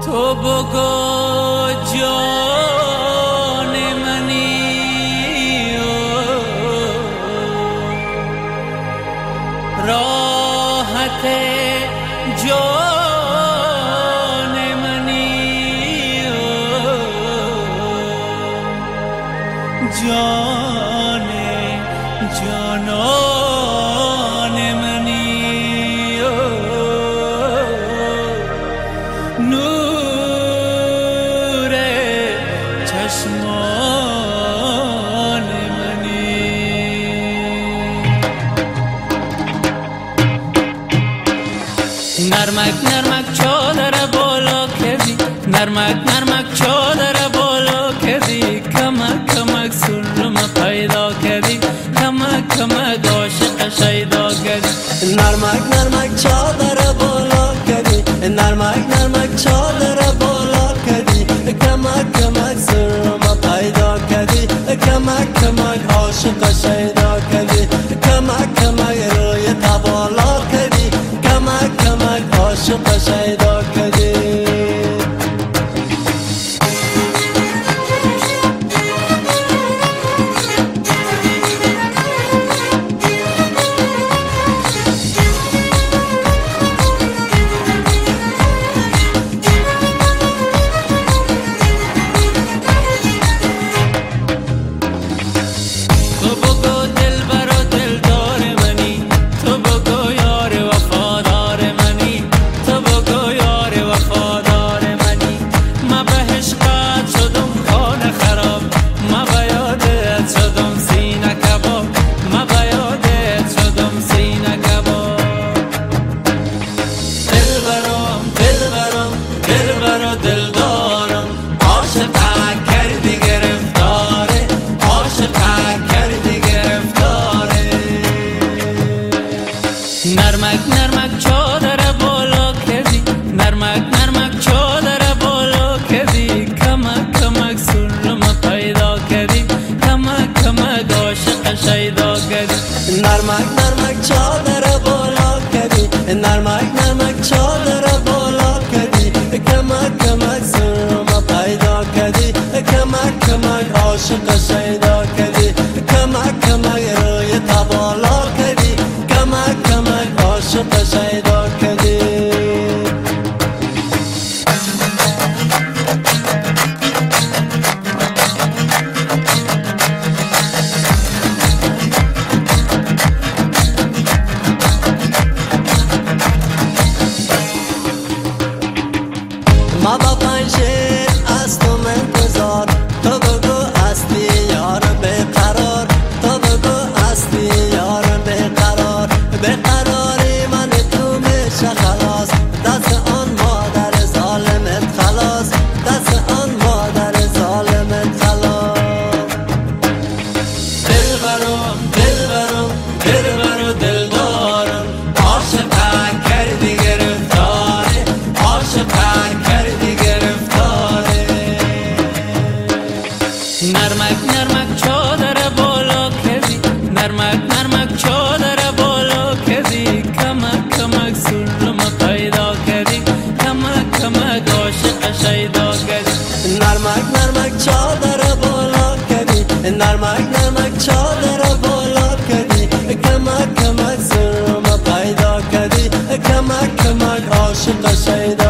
تو بگو جان منی راحت جان منی جان جانان منی نور چشمان منی نرمک نرمک چادر بالا کردی نرمک نرمک چادر بالا کردی کمک کمک سلم پیدا کردی کمک کمک عاشق شیدا کردی نرمک نرمک چادر بالا کردی نرمک نرمک چادر بالا کردی کمک کمک سلم پیدا کردی کمک کمک عاشق شیدا کردی کمک کمک روی تبالا کردی کمک کمک عاشق شیدا کردی نرمک نرمک چادر بالا کردی نرمک نرمک چادر بالا کردی کمک کمک سلم پیدا کردی کمک کمک عاشق شیدا کردی نرمک نرمک چادر بالا کردی نرمک نرمک چادر بالا کردی کمک کمک سلم پیدا کردی کمک کمک عاشق شیدا کردی کمک کمک روی تبالا کردی کمک کمک عاشق شیدا کردی ما با پنجه از تو منتظار تو بگو هستی یار بیقرار تو بگو هستی یار بیقرار بیقراری من تو میشه خلاص دست آن مادر ظالمت خلاص دست آن مادر ظالمت خلاص دلبرم دلبرم دلبر و دلدارم عاشق کردی گرفتاره عاشق کردی گرفتاره نرمک نرمک چادر بالا کردی نرمک نرمک چادر بالا کردی کمک کمک سلم پیدا کردی کمک کمک عاشق شیدا کردی نرمک نرمک چادر بالا کردی نرمک نرمک چادر بالا کردی کمک کمک سلم پیدا کردی کمک کمک عاشق شیدا